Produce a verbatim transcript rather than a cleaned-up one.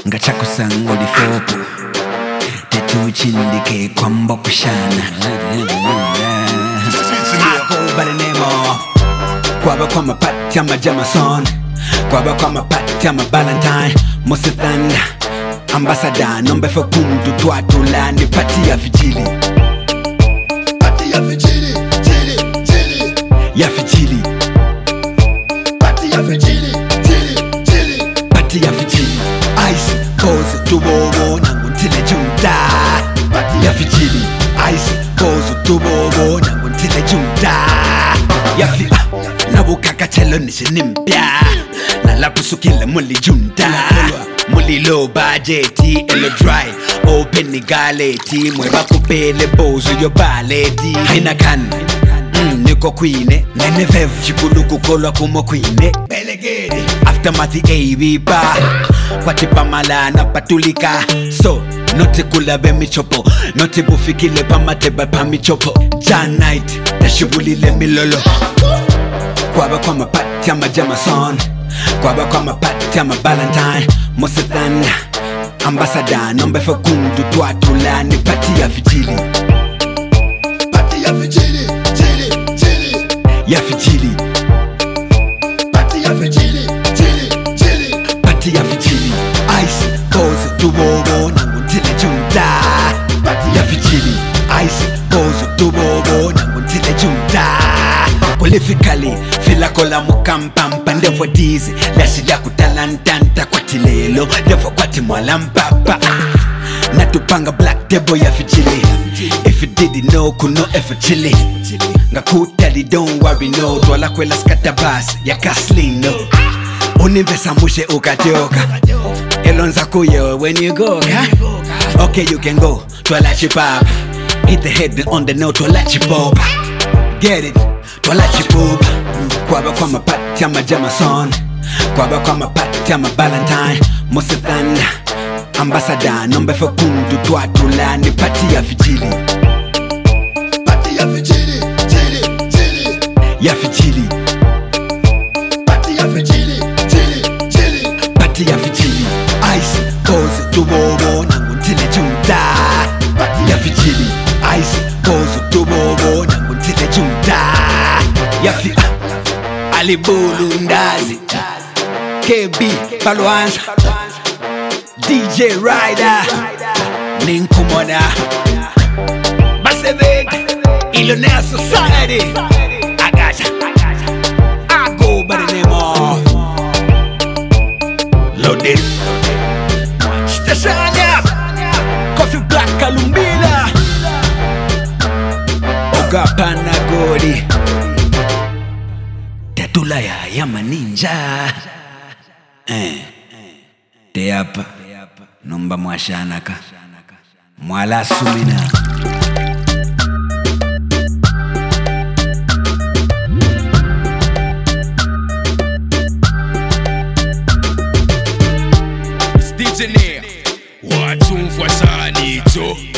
ngachako sango di fopo tetu chindike kwambo kushana. I go by the name of Kwaba kwa mapati ama Jamason, Kwaba kwa mapati ama Valentine, Mose Thunder Ambassador, nombe fe kundu tuatu lani pati ya fijili. Pati ya fijili, jili, jili. Ya fijili. Pati ya fijili, jili, jili. Pati ya fijili. Ice, pose, tubobo, nangu ntile junta. Pati ya fijili. Ice, pose, tubobo, nangu ntile junta. Ya fi, ah, nabukaka chelo nishinimpya. Nala kusukile muli junta. Muli low budgeti, elo dry. Open ni galeti, mweba kupele bozo yo baleti. Haina kan, mm, niko kwine. Nene vev, chikulu kukolwa kumo kwine. Belegede, aftermath A B ba. Kwatipa mala na patulika. So, noti kula be michopo. Noti bufikile pa mateba pa michopo. Jan night, tashibulile milolo. Kwaba kwa mapati ama Jamason, Kwaba kwa mapati ama Valentine, Mose Thunder Ambassador, nombe fe kundu tuatu lani pati ya fijili. Pati ya fijili, jili, jili. Ya fijili. Pati ya fijili, jili, jili. Pati ya fijili. Ice, pose, tubobo, nangu ntile junta. Pati ya fijili. Ice, pose, tubobo, nangu ntile junta. Politically, fila kola mukampampa. Ndevo dizi, lasi ya kutalantanta kwa tilelo. Ndevo kwa timwala mpapa. Natupanga black table ya fijili. If you didn't know, kuno efe chili. Ngakutali, don't worry, no. Dwala kwela skata basi, ya kaslino. Univesa mushe ukajoka. Elonza kuye when you go, huh? Okay, you can go, twala chipapa. Hit the head on the note, twala chipapa. Get it, twala chipapa. Kwaba kwa mapati ama Jamason, Kwaba kwa mapati ama Valentine, Mose Thunder Ambassador, nombe fe kundu tuatu lani pati ya fijili. Pati ya fijili, jili, jili. Ya fijili. Pati ya fijili, jili, jili. Pati ya fijili. Ice, pose, tubobo, nangu ntile junta. Pati Ya fijili. Ice, pose, tubobo, nangu ntile junta. Ya fi, ah, Alibulu Ndazi, K B Balwanza, D J Ryder, Ninkumoda, Basebek, Illionaire Society. I got ya. I go by the name of Loaded Stashanya, Coffee Black Kalumbila, Oga Panagodi, Tatula ya Yama Ninja. Eh, Teapa, Numba Mwashanaka, Mwala Sumina. D J Nair, watu mfwasani to